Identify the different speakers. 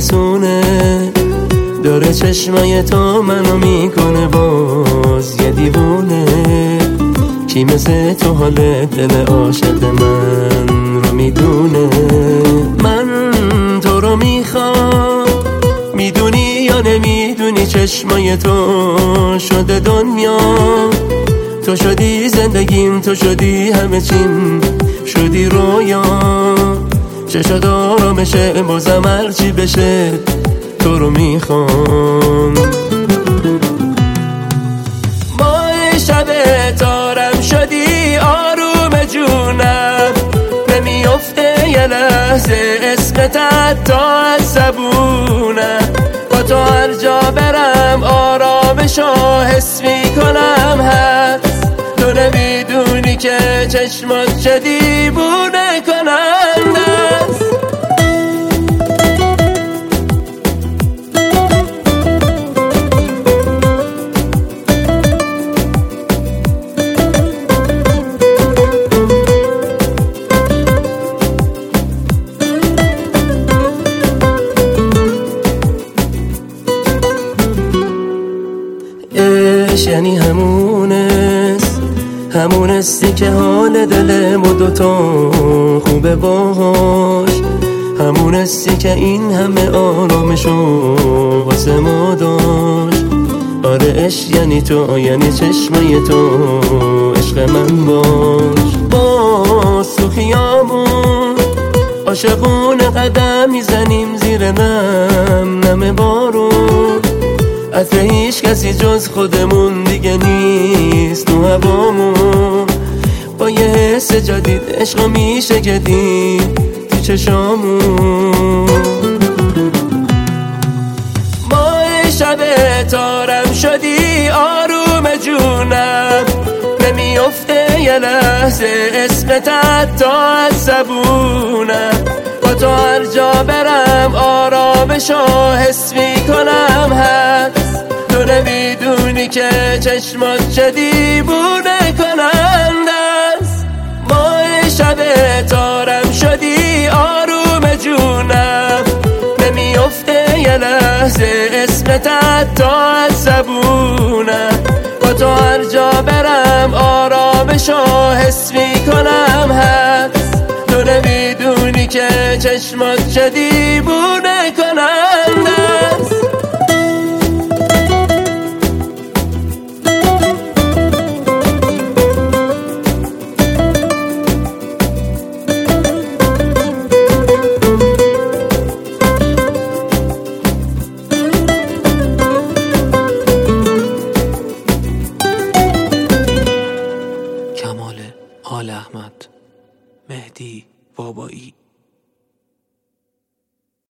Speaker 1: میرسونه، داره چشمای تو منو میکنه باز یه دیوونه. کی مثل تو حال دل عاشق من رو میدونه؟ من تو رو میخوام، میدونی یا نمیدونی چشمای تو شده دنیا. تو شدی زندگیم، تو شدی همه چیم، شدی رویا. چشات آرامشه، بازم هرچی بشه تو رو میخوام. ماه شب تارم شدی آروم جونم، نمیفته یه لحظه اسمت تا از زبونم. با تو هر جا برم آرامشو حس میکنم هست. تو نمیدونی که چشمات چه دیوونه کننده است. یعنی همونستی که حال دلم و دوتا خوبه باهاش. همونستی که این همه آرامشو واسه ما داشت. آره عشق یعنی تو، یعنی چشمای تو، عشق من باش. باز تو خیابون عاشقونه قدم میزنیم زیر نم بارون. عطر هیچ کسی جز خودمون دیگه نیست تو هوامون. با یه حس جدید عشقا میشه جدید تو چشامون. ماه شب تارم شدی آروم جونم، نمیفته یه لحظه اسمت تا از زبونم. با تو هر جا برم آرامشو حس میکنم هست. تو نمیدونی که چشمات چه دیوونه کننده است. ماه شب تارم شدی آروم جونم، نمیفته یه لحظه اسمت تا از زبونم. با تو هر جا برم آرامشو حس میکنم هست. تو نمیدونی که چشمات چه دیوونه کننده است.
Speaker 2: کمال آل احمد، مهدی بابایی.